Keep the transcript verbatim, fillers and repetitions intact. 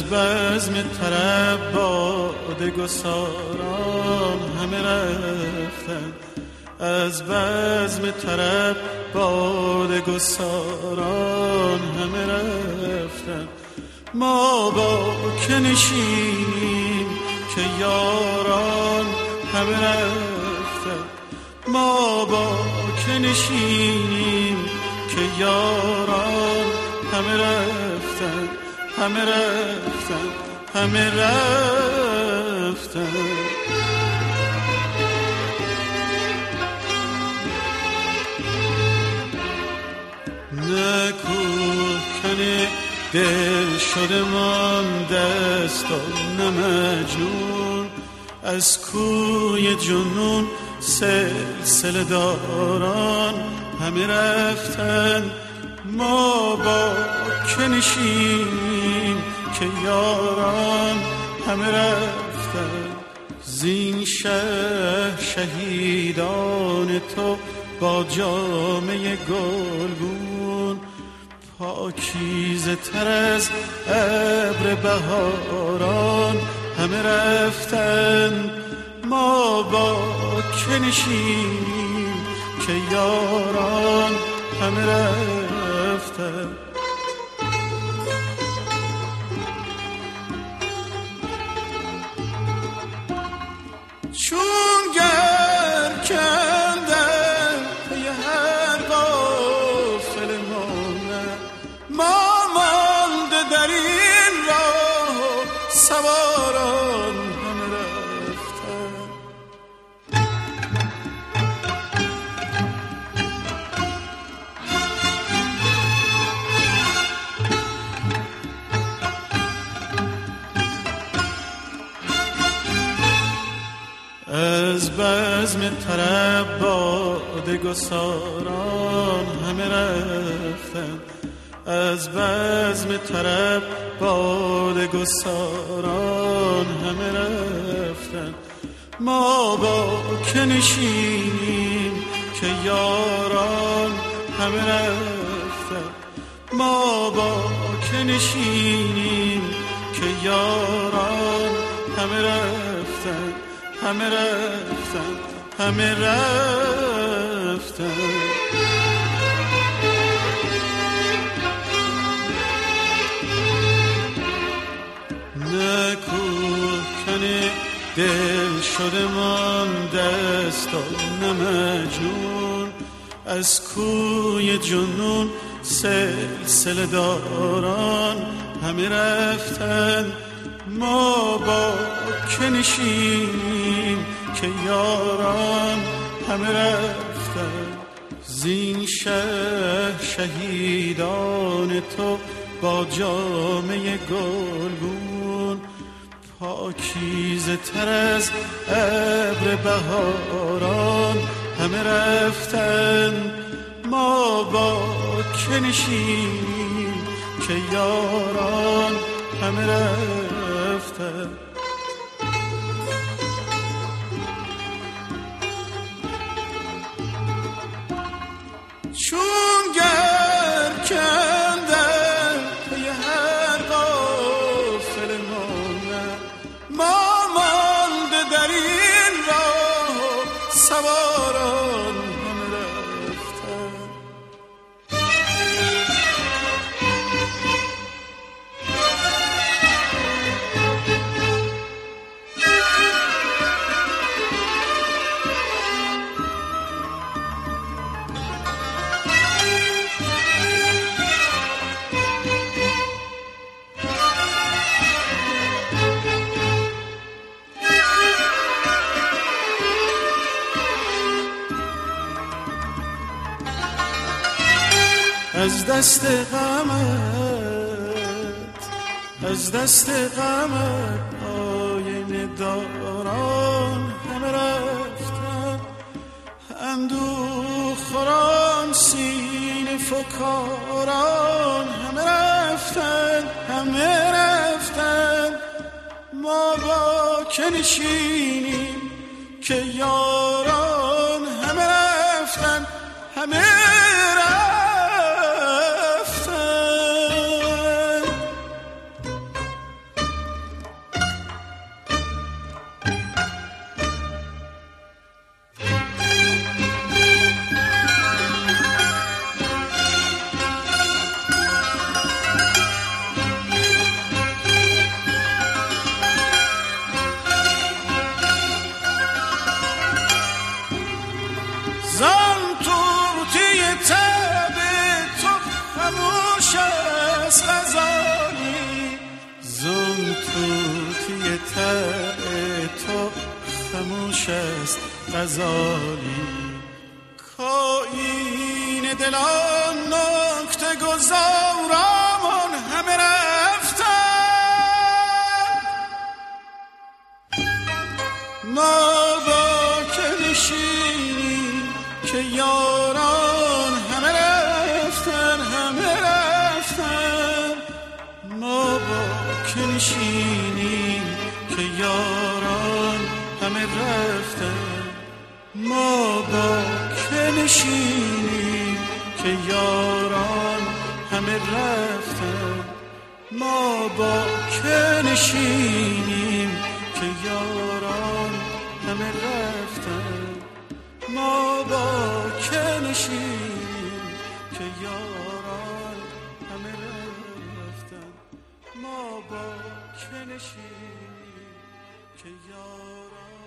بزم طرب باده گساران همه رفتن، از بزم طرب باده گساران همه رفتن. ما با که نشینیم که یاران همه رفتن، ما با که نشینیم که یاران همه رفتن، همه رفتن، همه رفتن. نه کوهکن دل شده من دستان، نه مجنون از کوی جنون سلسله داران همه رفتن. ما با که نشینیم که یاران همه رفتن. زین شهر شهیدان تو با جامه گلگون، پاکیزه تر از ابر بهاران همه رفتن. ما با که نشینیم که یاران همه رفتن. چون گر کندن پی هر غافل مانه، ما مانده در این راه و سواران همه رفتن. از بزم طرب باده گساران همه رفتن، از بزم طرب باده گساران همه رفتن. ما با که نشینیم که یاران همه رفتن، ما با که نشینیم که یاران همه رفتن، همه رفتن، همه رفتن. نه کوهکن دل شده من دستان، نه مجنون از کوی جنون سلسله داران همه رفتن. ما با که نشینیم که یاران همه رفتن. زین شهر شهیدان تو با جامه گلگون، پاکیزه تر از ابر بهاران همه رفتن. ما با که نشینیم که یاران همه رفتن. چون گر کندن پی هر غافل مانه، ما مانده در این راه و سواران همه رفتن. از دست غمت، از دست غمت آینه داران همه رفتن. اندوه خوران سینه فکاران همه رفتن، همه رفتن. ما با که نشینیم که یاران همه رفتن، همه رفتن. مصرع تو خموش است غزالی. کاین دلان نکته گذاران همه رفتن، ما با که نشینیم که یاران همه رفتن همه رفتن. ما با که نشینیم که یاران همه رفتن. ما با که نشینیم که یاران همه رفتن. ما با که نشینیم که یاران همه رفتن. ما با که نشینیم که یاران همه رفتن. ما با که نشینیم که یاران